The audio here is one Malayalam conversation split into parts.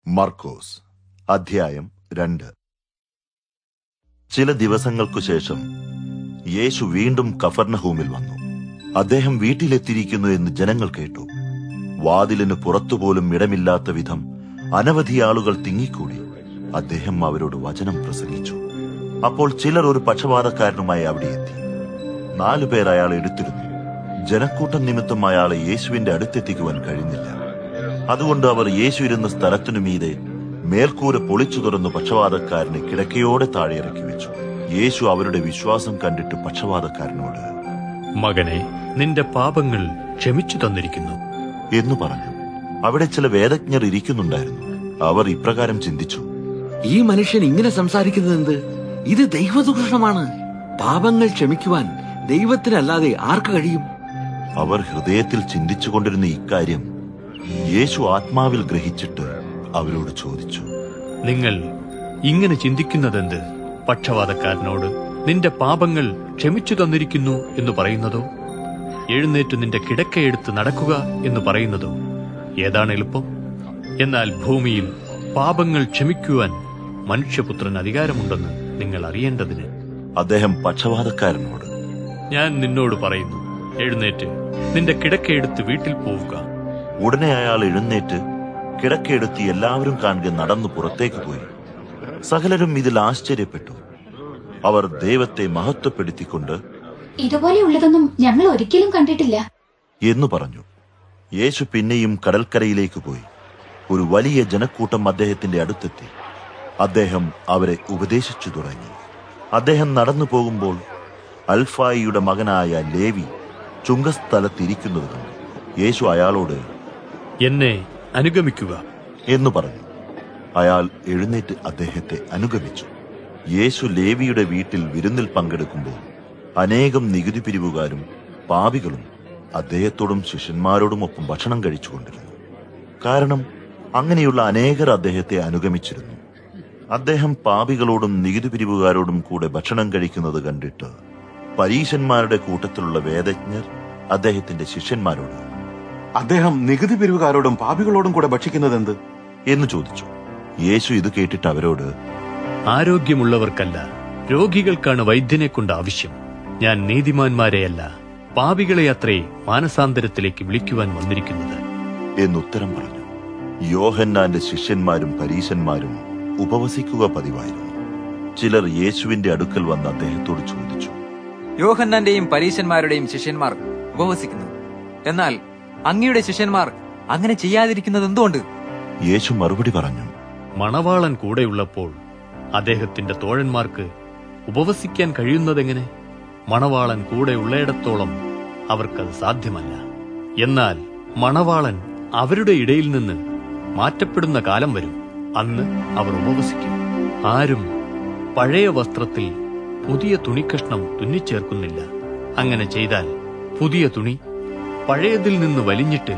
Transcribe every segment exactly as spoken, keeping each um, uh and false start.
മർക്കോസ് അധ്യായം രണ്ട്. ചില ദിവസങ്ങൾക്കു ശേഷം യേശു വീണ്ടും കഫർനഹൂമിൽ വന്നു. അദ്ദേഹം വീട്ടിലെത്തിയിരിക്കുന്നു എന്ന് ജനങ്ങൾ കേട്ടു. വാതിലിന് പുറത്തുപോലും ഇടമില്ലാത്ത വിധം അനവധി ആളുകൾ തിങ്ങിക്കൂടി. അദ്ദേഹം അവരോട് വചനം പ്രസംഗിച്ചു. അപ്പോൾ ചിലർ ഒരു പക്ഷപാതക്കാരനുമായി അവിടെ എത്തി. നാലുപേർ അയാൾ എടുത്തിരുന്നു. ജനക്കൂട്ടം നിമിത്തം അയാളെ യേശുവിന്റെ അടുത്തെത്തിക്കുവാൻ കഴിഞ്ഞില്ല. അതുകൊണ്ട് അവർ യേശു ഇരുന്ന സ്ഥലത്തിനു മീതെ മേൽക്കൂര പൊളിച്ചു തുറന്നു പക്ഷപാതക്കാരനെ കിടക്കയോടെ താഴെ ഇറക്കി വെച്ചു. യേശു അവരുടെ വിശ്വാസം കണ്ടിട്ട് പക്ഷപാതക്കാരനോട്, മകനെ, നിന്റെ പാപങ്ങൾ ക്ഷമിച്ചു തന്നിരിക്കുന്നു എന്നു പറഞ്ഞു. അവിടെ ചില വേദജ്ഞർ ഇരിക്കുന്നുണ്ടായിരുന്നു. അവർ ഇപ്രകാരം ചിന്തിച്ചു, ഈ മനുഷ്യൻ ഇങ്ങനെ സംസാരിക്കുന്നത് എന്ത്? ഇത് ദൈവദൂഷണമാണ്. പാപങ്ങൾ ക്ഷമിക്കുവാൻ ദൈവത്തിനല്ലാതെ ആർക്ക് കഴിയും? അവർ ഹൃദയത്തിൽ ചിന്തിച്ചുകൊണ്ടിരുന്ന ഇക്കാര്യം യേശു ആത്മാവിൽ ഗ്രഹിച്ചിട്ട് അവരോട് ചോദിച്ചു, നിങ്ങൾ ഇങ്ങനെ ചിന്തിക്കുന്നതെന്ത്? പക്ഷപാതക്കാരനോട് നിന്റെ പാപങ്ങൾ ക്ഷമിച്ചു തന്നിരിക്കുന്നു എന്ന് പറയുന്നതോ, എഴുന്നേറ്റ് നിന്റെ കിടക്കയെടുത്ത് നടക്കുക എന്ന് പറയുന്നതോ ഏതാണ് എളുപ്പം? എന്നാൽ ഭൂമിയിൽ പാപങ്ങൾ ക്ഷമിക്കുവാൻ മനുഷ്യപുത്രൻ അധികാരമുണ്ടെന്ന് നിങ്ങൾ അറിയേണ്ടതിന്. അദ്ദേഹം പക്ഷപാതക്കാരനോട്, ഞാൻ നിന്നോട് പറയുന്നു, എഴുന്നേറ്റ് നിന്റെ കിടക്കയെടുത്ത് വീട്ടിൽ പോവുക. ഉടനെ അയാൾ എഴുന്നേറ്റ് കിടക്കയെടുത്ത് എല്ലാവരും കാണുക നടന്നു പുറത്തേക്ക് പോയി. സകലരും ഇതിൽ ആശ്ചര്യപ്പെട്ടു. അവർ ദൈവത്തെ മഹത്വപ്പെടുത്തിക്കൊണ്ട്, ഇതുപോലെയുള്ളതൊന്നും ഞങ്ങൾ ഒരിക്കലും കണ്ടിട്ടില്ല എന്നു പറഞ്ഞു. യേശു പിന്നെയും കടൽക്കരയിലേക്ക് പോയി. ഒരു വലിയ ജനക്കൂട്ടം അദ്ദേഹത്തിന്റെ അടുത്തെത്തി. അദ്ദേഹം അവരെ ഉപദേശിച്ചു തുടങ്ങി. അദ്ദേഹം നടന്നു പോകുമ്പോൾ അൽഫായിയുടെ മകനായ ലേവി ചുങ്കസ്ഥലത്തിരിക്കുന്നത് കണ്ടു. യേശു അയാളോട്, എന്നെ അനുഗമിക്കുക എന്നു പറഞ്ഞു. അയാൾ എഴുന്നേറ്റ് അദ്ദേഹത്തെ അനുഗമിച്ചു. യേശു ലേവിയുടെ വീട്ടിൽ വിരുന്നിൽ പങ്കെടുക്കുമ്പോൾ അനേകം നികുതി പിരിവുകാരും പാപികളും അദ്ദേഹത്തോടും ശിഷ്യന്മാരോടുമൊപ്പം ഭക്ഷണം കഴിച്ചുകൊണ്ടിരുന്നു. കാരണം അങ്ങനെയുള്ള അനേകർ അദ്ദേഹത്തെ അനുഗമിച്ചിരുന്നു. അദ്ദേഹം പാപികളോടും നികുതി പിരിവുകാരോടും കൂടെ ഭക്ഷണം കഴിക്കുന്നത് കണ്ടിട്ട് പരീശന്മാരുടെ കൂട്ടത്തിലുള്ള വേദജ്ഞർ അദ്ദേഹത്തിന്റെ ശിഷ്യന്മാരോട്, അദ്ദേഹം നികുതി പിരിവുകാരോടും പാപികളോടും കൂടെ ഭക്ഷിക്കുന്നതെന്ത് എന്ന് ചോദിച്ചു. യേശു ഇത് കേട്ടിട്ട് അവരോട്, ആരോഗ്യമുള്ളവർക്കല്ല, രോഗികൾക്കാണ് വൈദ്യനെ കൊണ്ട് ആവശ്യം. ഞാൻ നീതിമാന്മാരെയല്ല, പാപികളെ അത്രേ മാനസാന്തരത്തിലേക്ക് വിളിക്കുവാൻ വന്നിരിക്കുന്നത് എന്നുത്തരം പറഞ്ഞു. യോഹന്നാന്റെ ശിഷ്യന്മാരും പരീശന്മാരും ഉപവസിക്കുക പതിവായിരുന്നു. ചിലർ യേശുവിന്റെ അടുക്കൽ വന്ന് അദ്ദേഹത്തോട് ചോദിച്ചു, യോഹന്നാന്റെയും പരീശന്മാരുടെയും ശിഷ്യന്മാർ ഉപവസിക്കുന്നു, എന്നാൽ അങ്ങയുടെ ശിഷ്യന്മാർ അങ്ങനെ ചെയ്യാതിരിക്കുന്നത് എന്തുകൊണ്ട്? യേശു മറുപടി പറഞ്ഞു, മണവാളൻ കൂടെയുള്ളപ്പോൾ അദ്ദേഹത്തിന്റെ തോഴന്മാർക്ക് ഉപവസിക്കാൻ കഴിയുന്നതെങ്ങനെ? മണവാളൻ കൂടെ ഉള്ളയിടത്തോളം അവർക്കത് സാധ്യമല്ല. എന്നാൽ മണവാളൻ അവരുടെ ഇടയിൽ നിന്ന് മാറ്റപ്പെടുന്ന കാലം വരും. അന്ന് അവർ ഉപവസിക്കും. ആരും പഴയ വസ്ത്രത്തിൽ പുതിയ തുണിക്കഷ്ണം തുന്നിച്ചേർക്കുന്നില്ല. അങ്ങനെ ചെയ്താൽ പുതിയ തുണി പഴയതിൽ നിന്ന് വലിഞ്ഞിട്ട്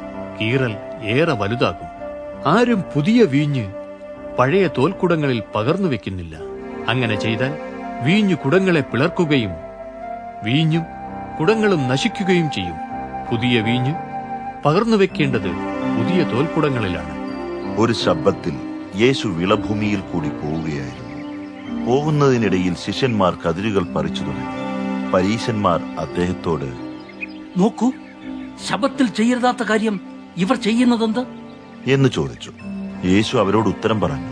കീറൽ ഏറെ വലുതാകും. ആരും പുതിയ വീഞ്ഞ് പഴയ തോൽക്കുടങ്ങളിൽ പകർന്നു വെക്കുന്നില്ല. അങ്ങനെ ചെയ്താൽ വീഞ്ഞു കുടങ്ങളെ പിളർക്കുകയും വീഞ്ഞും കുടങ്ങളും നശിക്കുകയും ചെയ്യും. പുതിയ വീഞ്ഞ് പകർന്നു വെക്കേണ്ടത് പുതിയ തോൽക്കുടങ്ങളിലാണ്. ഒരു ശബ്ദത്തിൽ യേശു വിളഭൂമിയിൽ കൂടി പോവുകയായിരുന്നു. പോകുന്നതിനിടയിൽ ശിഷ്യന്മാർ കതിരുകൾ പറിച്ചു തുടങ്ങി. പരീശന്മാർ അദ്ദേഹത്തോട്, നോക്കൂ, ശബ്ബത്തിൽ ചെയ്യരുതാത്ത കാര്യം ഇവർ ചെയ്യുന്നതെന്ത് എന്ന് ചോദിച്ചു. യേശു അവരോട് ഉത്തരം പറഞ്ഞു,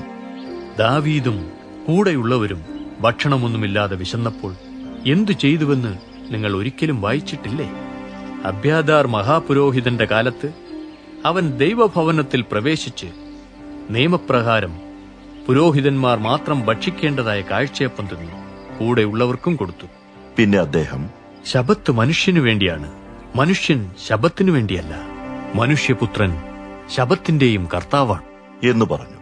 ദാവീദും കൂടെയുള്ളവരും ഭക്ഷണമൊന്നുമില്ലാതെ വിശന്നപ്പോൾ എന്തു ചെയ്തുവെന്ന് നിങ്ങൾ ഒരിക്കലും വായിച്ചിട്ടില്ലേ? അബ്യാഥാർ മഹാപുരോഹിതന്റെ കാലത്ത് അവൻ ദൈവഭവനത്തിൽ പ്രവേശിച്ച് നിയമപ്രകാരം പുരോഹിതന്മാർ മാത്രം ഭക്ഷിക്കേണ്ടതായ കാഴ്ചയപ്പം തിന്നു കൂടെയുള്ളവർക്കും കൊടുത്തു. പിന്നെ അദ്ദേഹം, ശബത്ത് മനുഷ്യനു വേണ്ടിയാണ്, മനുഷ്യൻ ശബത്തിനു വേണ്ടിയല്ല. മനുഷ്യപുത്രൻ ശബത്തിന്റെയും കർത്താവാണ് എന്ന് പറഞ്ഞു.